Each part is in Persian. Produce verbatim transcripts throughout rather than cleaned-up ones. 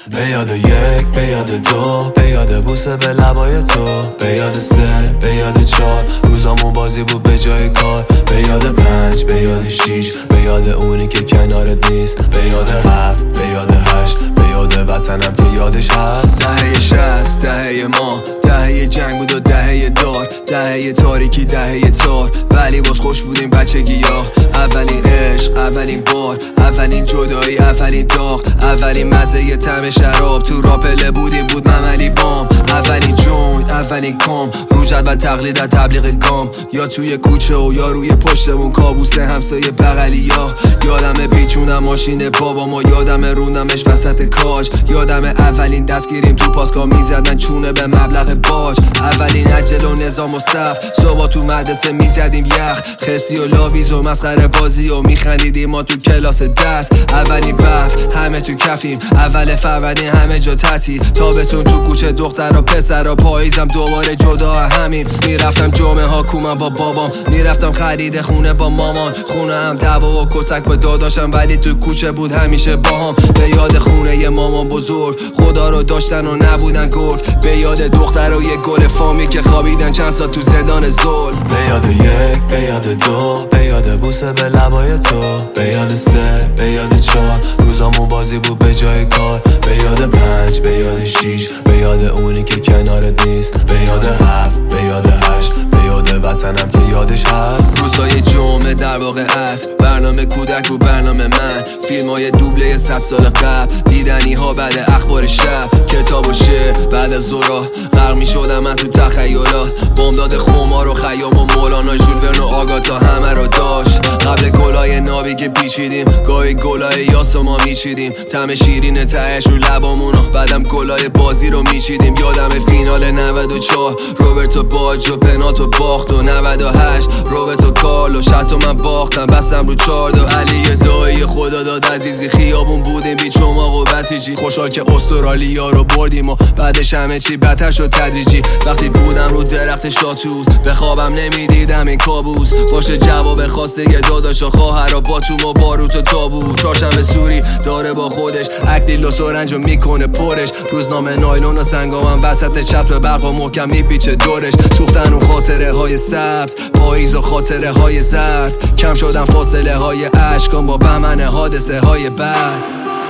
به یاد یک، به یاد دو، به یاد بوسه به لبای تو، به یاد سه، به یاد چار، روزامون بازی بود به جای کار، به یاد پنج، به یاد شیش، به یاد اونی که کنارت نیست، به یاد هفت، به یاد هشت، به یاد وطنم که یادش هست. دهه شصت، دهه ما، دهه جنگ بود و دهه دار، دهه تاریکی، دهه تار، ولی باز خوش بودیم بچگی ها. اولین عشق، اولین بار، اولین جدایی، اولین داغ، اولین مزه طعم شراب، تو راپله بودیم بود مملی بام، اولین جوینت، اولین کام، رو جدول تقلید از تبلیغ گام، یا توی کوچه و یا روی پشتمون کابوس همسایه بغلی ها. یادم پیچونم ماشین بابامو، یادم روندمش وسط کاج، یادم اولین دستگیریم تو پاسکا میزدن چونه به مبلغ باج، اولین عجل و نظام و صف، صبح تو مدرسه میزدیم یخ، خرسی و لاویز و مسخره بازی و میخندیدیم ما تو کلاس دست، اولین برف همه تو کفیم، اول فروردین همه جا تعطیل، تابستون تو کوچه دختر و پسر و پاییزم دوباره جدا همیم. میرفتم جمعه ها کومم با بابام، میرفتم خرید خونه با مامان، خونه هم دعوا و کتک با داداشم، ولی تو کوچه بود همیشه باهام. به یاد خونه ی مامان بزرگ، خدا رو داشتن و نبودن گرگ، به یاد دختر و یه گل فامی که خوابیدن چند سال تو زندان ظلم. به یاد یک، به یاد دو، به یاد بوسه به لبای تو، به یاد سه، به یاد چار، روزامون بازی بود به جای کار، به یاد پنج، به یاد شیش، به یاد اونی که کنارت نیست، به یاد هفت، به یاد هشت، به یاد وطنم که یادش هست. روزای جمعه در واقع هست، برنامه کودک و برنامه من، فیلم های دوبله صد سال قبل، دیدنی ها بعد اخبار شب، کتاب و شعر بعد از ظهرا، غرق می شدم من تو تخیلات، بامداد خمار و خیام و مولانا، ژول ورن و آگاتا همه رو داشت. قبل گلای نابی که پیچیدیم، گاهی گلای یاس ما میچیدیم، طعم شیرین تهش رو لبامونو، بعدم گلای بازی رو میچیدیم. یادم فینال نود و چهار، روبرتو باجو پنالتو باخت، و نود و هشت روبرتو کارلو شرطو من باختم، بستم رو چارد و علی دایی خدا داد عزیزی، خیابون بودیم بی چماق و بسیجی، خوشحال که استرالیا رو بردیم و بعدش همه چی بدتر شد تدریجی. وقتی بودم رو درخت شاتوت، به خوابم نمیدیدم این کابوس، باشه جواب خواسته یه داداش و خواهر و باتوم و باروت و تابوت. چهارشنبه سوری داره با خودش اکلیل و رنجو میکنه پرش، روزنامه نایلون و سنگامم وسط چسب برق و محکم میپیچه دورش، سوختن و خاطره های سبز، پاییز و خاطره های زرد، کم شدن فاصله های عشقام با بهمن حادثه های بعد.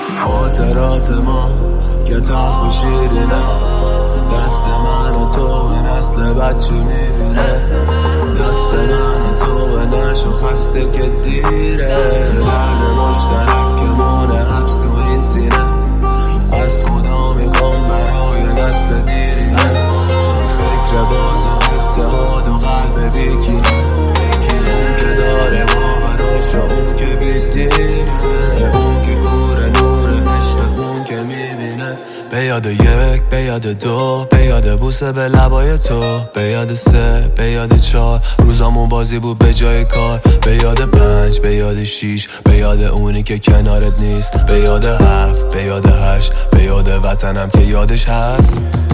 خاطرات ما که تلخ و شیرینه، دست من و تو به نسل بچه میبینه، دست من و تو به نشو خسته که دیره، درد مشترک که مونه حبس تو این سینه، از خدا میخوام برای نسل دیرینه، فکر باز و اتحاد و قلب بیکینه، اون که داره باوراش و اون که بیدینه، اون که گوره نور عشق اون که میبینه. به یاد یک، به یاد دو، به یاد بوسه به لبای تو، به یاد سه، به یاد چار، روزامون بازی بود به جای کار، به یاد پنج، به یاد شیش، به یاد اونی که کنارت نیست، به یاد هفت، به یاد هشت، به یاد وطنم که یادش هست.